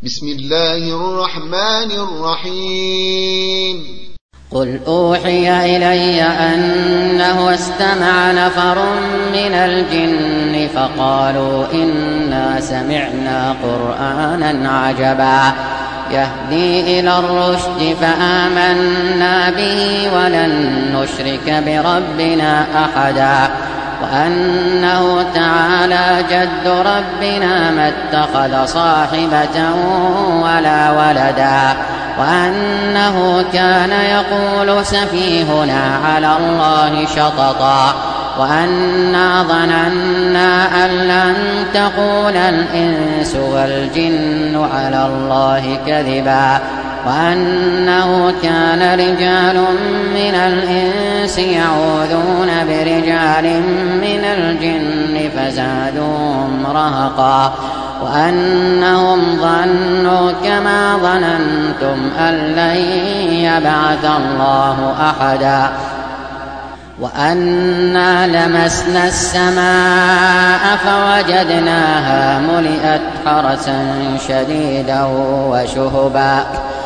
بسم الله الرحمن الرحيم قل أوحي إلي أنه استمع نفر من الجن فقالوا إنا سمعنا قرآنا عجبا يهدي إلى الرشد فآمنا به ولن نشرك بربنا أحدا وأنه تعالى جد ربنا ما اتخذ صاحبة ولا ولدا وأنه كان يقول سفيهنا على الله شططا وأنا ظننا أن لن تقول الإنس والجن على الله كذبا وأنه كان رجال من الإنس يعوذون برجال من الجن فزادوهم رهقا وأنهم ظنوا كما ظننتم أن لن يبعث الله أحدا وأنا لمسنا السماء فوجدناها ملئت حرسا شديدا وشهبا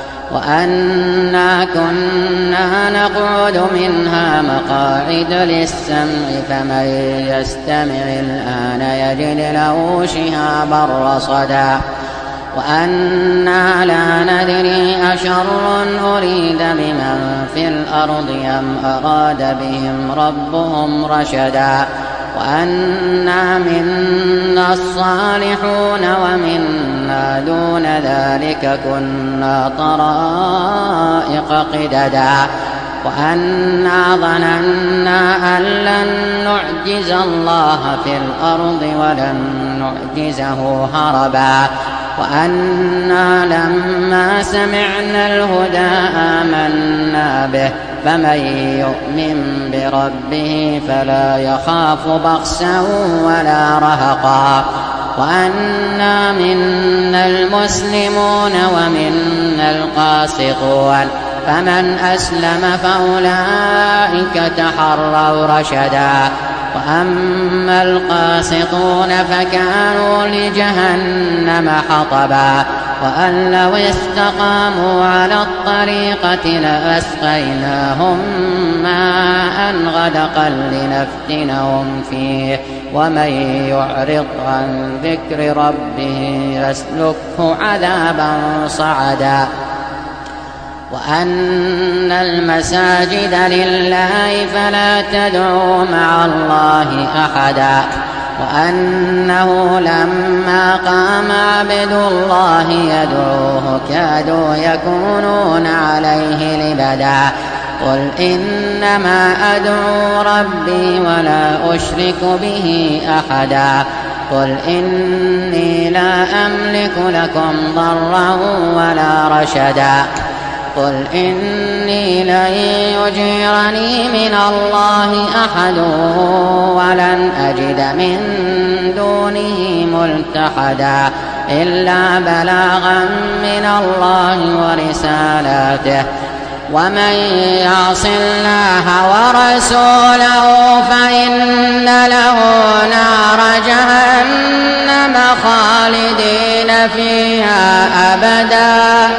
وأنا كنا نقعد منها مقاعد للسمع فمن يستمع الآن يجد له شهابا رصدا وأنا لا ندري أشر أريد بمن في الأرض أم أراد بهم ربهم رشدا وأنا منا الصالحون ومنا دون ذلك كنا طرائق قددا وأنا ظننا أن لن نعجز الله في الأرض ولن نعجزه هربا وأنا لما سمعنا الهدى آمنا به فمن يؤمن بربه فلا يخاف بخسا ولا رهقا وأنا منا المسلمون ومنا القاسطون فمن أسلم فأولئك تحروا رشدا وأما القاسطون فكانوا لجهنم حطبا وأن لو استقاموا على الطريقة لأسقيناهم ماء غدقا لنفتنهم فيه ومن يعرض عن ذكر ربه يسلكه عذابا صعدا وأن المساجد لله فلا تدعوا مع الله أحدا وأنه لما قام عبد الله يدعوه كادوا يكونون عليه لبدا قل إنما أدعو ربي ولا أشرك به أحدا قل إني لا أملك لكم ضرا ولا رشدا قل إني لن يجيرني من الله أحد ولن أجد من دونه ملتحدا إلا بلاغا من الله ورسالاته ومن يعص الله ورسوله فإن له نار جهنم خالدين فيها أبدا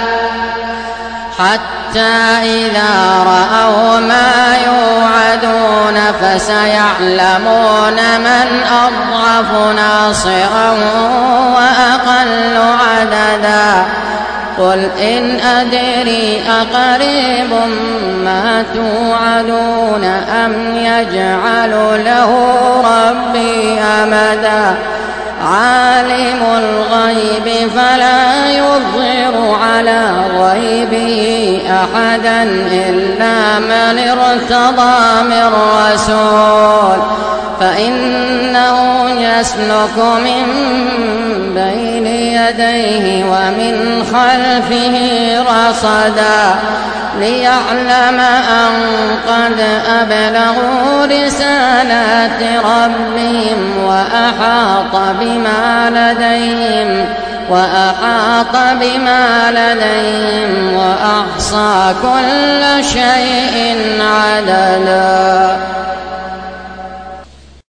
حتى إذا رأوا ما يوعدون فسيعلمون من أضعف ناصرا وأقل عددا قل إن أدري أقريب ما توعدون أم يجعل له ربي أمدا عالم الغيب فلا يظهر على غيبه أحدا إلا من ارتضى من رسول فإنه يسلك من بين يديه ومن خلفه رصدا ليعلم أن قد أبلغوا رسالات ربهم وأحاط بما لديهم وأحصى كل شيء عددا.